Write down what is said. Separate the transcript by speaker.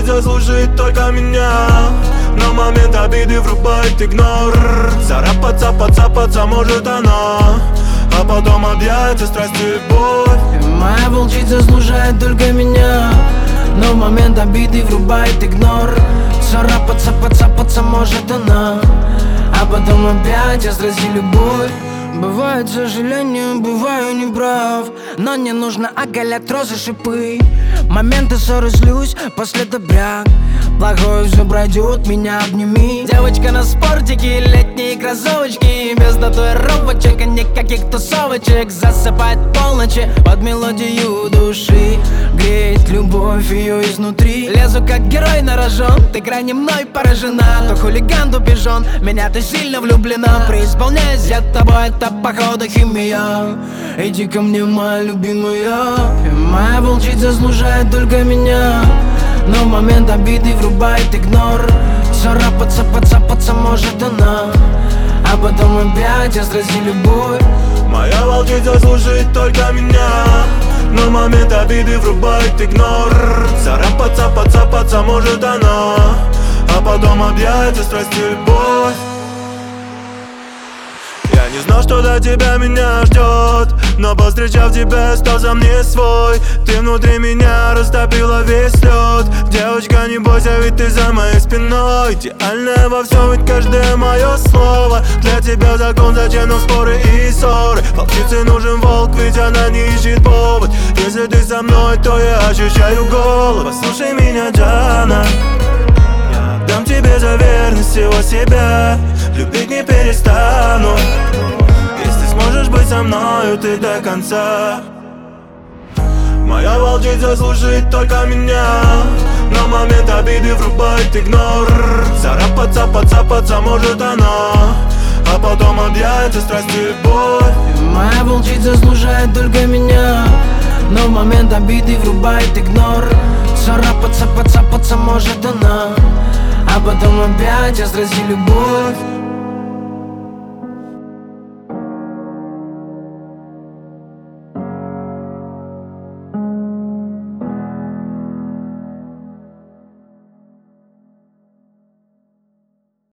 Speaker 1: заслужить только меня, но в момент обиды врубает игнор. Царапаться, может она, а потом объятия, страсть и любовь.
Speaker 2: Моя волчица заслужает только меня, но в момент обиды врубает игнор. Царапаться, может она, а потом опять страсть и любовь. Бывает сожаление, бываю неправ, но не нужно оголять розы, шипы. Моменты ссоры, злюсь, после добряк. Плохое все пройдет, меня обними. Девочка на спортике, летние кроссовочки, без татуировочек и никаких тусовочек. Засыпает полночи под мелодию души, греет любовь ее изнутри. Лезу как герой на рожон, ты крайне мной поражена. То хулиган, то пижон, меня ты сильно влюблена. Преисполняюсь я тобой, это походу химия. Иди ко мне, моя любимая. Моя волчица заслужает только меня, но в момент обиды врубает игнор. Царапаться, может она, а потом опять страсть и любовь.
Speaker 1: Моя волчица заслужит только меня, но в момент обиды врубает игнор. Царапаться, может она, а потом объятия, страсть и любовь. Я не знал, что до тебя меня ждет, но повстречав тебя, остался мне свой. Ты внутри меня растопила весь лед. Девочка, не бойся, ведь ты за моей спиной. Идеальная во всем, ведь каждое мое слово. Для тебя закон, зачем нам споры и ссоры? Волчице нужен волк, ведь она не ищет повод. Если ты со мной, то я ощущаю голод. Послушай меня, Джана, я отдам тебе за верность всего себя. Любить не перестану, если сможешь быть со мною ты до конца. Моя волчица заслужит только меня, но в момент обиды врубает игнор. Царапаться, может она, а потом объятия, страсть и любовь.
Speaker 2: Моя волчица заслужает только меня, но в момент обиды врубает игнор. Царапаться, может она, а потом опять страсть и любовь.